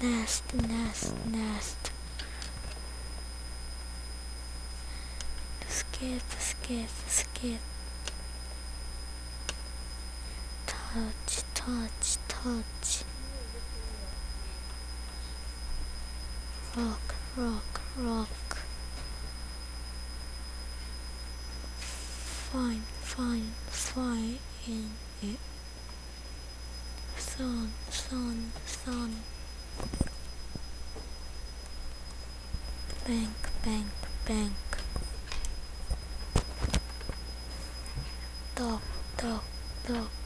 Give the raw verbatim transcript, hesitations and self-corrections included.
nest, nest, nest. Skip, skip, skip. Touch, touch, touch. Rock, rock, rock. Fine, fine, fine in it. Sun, sun, sun. Bank, bank, bank. Dog, dog, dog.